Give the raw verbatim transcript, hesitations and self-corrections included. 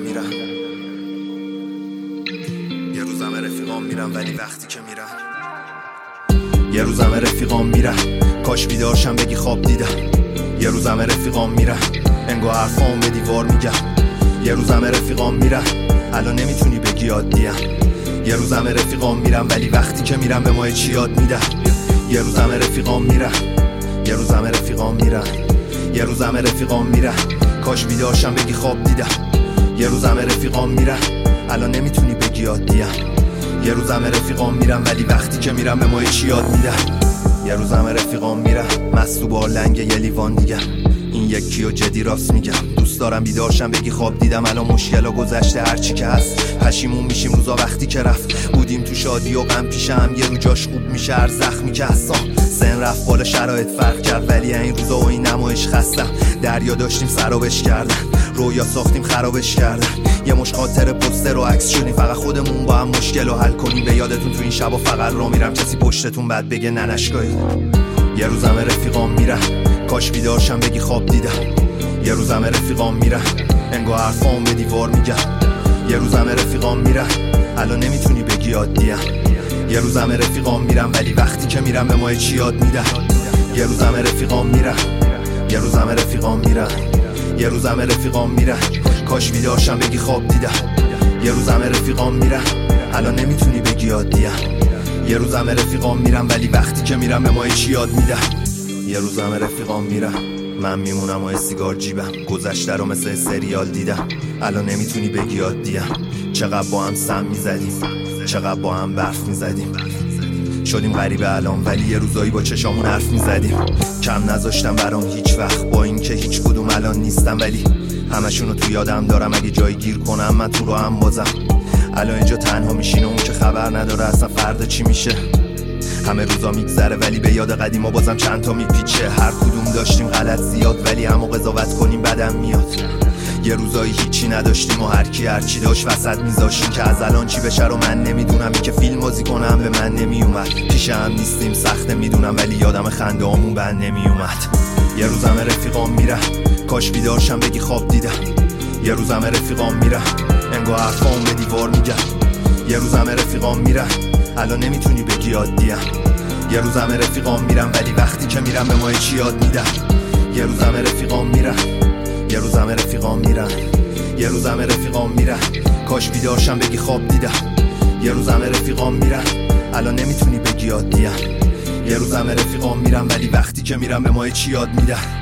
میرن، یه روز همه رفیقام میرن ولی وقتی که میرن، یه روز همه رفیقام میرن کاش بیدارشم بگی خواب دیدم، یه روز همه رفیقام میرن انگار حرفام به دیوار میگم، یه روز همه رفیقام میرن الان نمیتونی بگی عادیم، یه روز همه رفیقام میرن ولی وقتی که میرن به ما چی یاد میدن، یه روز همه رفیقام میرن، یه روز همه رفیقام میرن، یه روز همه رفیقام میرن کاش بیدارشم بگی خواب دیدم، یه روز همه رفیقام میرن الان نمیتونی بگی عادیم، یه روز همه رفیقام میرن ولی وقتی که میرن به ما چی یاد میدن، یه روز همه رفیقام میرن مست و با لنگ یه لیوان دیگه، این یکی و جدی راست میگم، دوست دارم بیدارشم بگی خواب دیدم، الان مشکلا گذشته هرچی که هست، پشیمون میشیم روزا وقتی که رفت، بودیم تو شادی و غم پیشم، یه رو جاش خوب میشه هر زخمی که هستم، سن رفت بالا شرایط فرق کرد ولی این روزا و این نمایش خستم، دریا داشتیم سرابش کردن، رویا ساختیم خرابش کردن، یه مش خاطر پوستر و عکس شدیم، فقط خودمون با هم مشکل رو حل کنیم، به یادتون تو این شبا فقط را میرم کسی پشتتون بعد بگه ننشگاهی، یه روز همه رفیقام میرن کاش بیدارشم بگی خواب دیدم، یه روز همه رفیقام میرن انگار حرفام به دیوار میگم، یه روز همه رفیقام میرن الان نمیتونی بگی عادیم، یه روز همه رفیقام میرن ولی وقتی که میرن به ما چی یاد میدن، یه روز همه رفیقام میرن، یه روز همه رفیقام میرن، یه روز همه رفیقام میرن کاش بیدارشم بگی خواب دیدم، یه روز همه رفیقام میرن الان نمیتونی بگی عادیم، یه روز همه رفیقام میرن ولی وقتی که میرن به ما چی یاد میدن، یه روز همه رفیقام میرن من میمونم و سیگار جیبم، گذشته رو مثل سریال دیدم الان نمیتونی بگی عادیم، چقدر با هم سم میزدیم، چقدر با هم برف میزدیم، شدیم غریبه الان ولی یه روزایی با چشامون حرف میزدیم، کم نذاشتم برام هیچ وقت با این که هیچ کدوم الان نیستم ولی همشونو تو یادم دارم، اگه جایی گیر کنم من تو رو هم بازم، الان اینجا تنها میشین و اون که خبر نداره اصلا فردا چی میشه، همه روزا میگذره ولی به یاد قدیما بازم چند تا میپیچه، هر کدوم داشتیم غلط زیاد ولی همو قضاوت کنیم بدم میاد، یه روزایی هیچی نداشتیم و هر کی هر چی داشت وسط میذاشتیم که از الان چی بشه رو من نمیدونم، این که فیلم بازی کنم به من نمیومد، پیش هم نیستیم سخته میدونم ولی یادم خنده هامون بند نمیومد، یه روز همه رفیقام میرن کاش بیدارشم بگی خواب دیدم، یه روز همه رفیقام میرن انگار حرفام به دیوار میگم، یه روز همه رفیقام میرن الان نمیتونی بگی عادیم، یه روز همه رفیقام میرن ولی وقتی که میرن به ما چی یاد میدن، یه روز همه رفیقام میرن، یه روز همه رفیقام میرن، یه روز همه رفیقام میرن کاش بیدارشم بگی خواب دیدم، یه روز همه رفیقام میرن الان نمیتونی بگی عادیم، یه روز همه رفیقام میرن ولی وقتی که میرن به ما چی یاد میدن.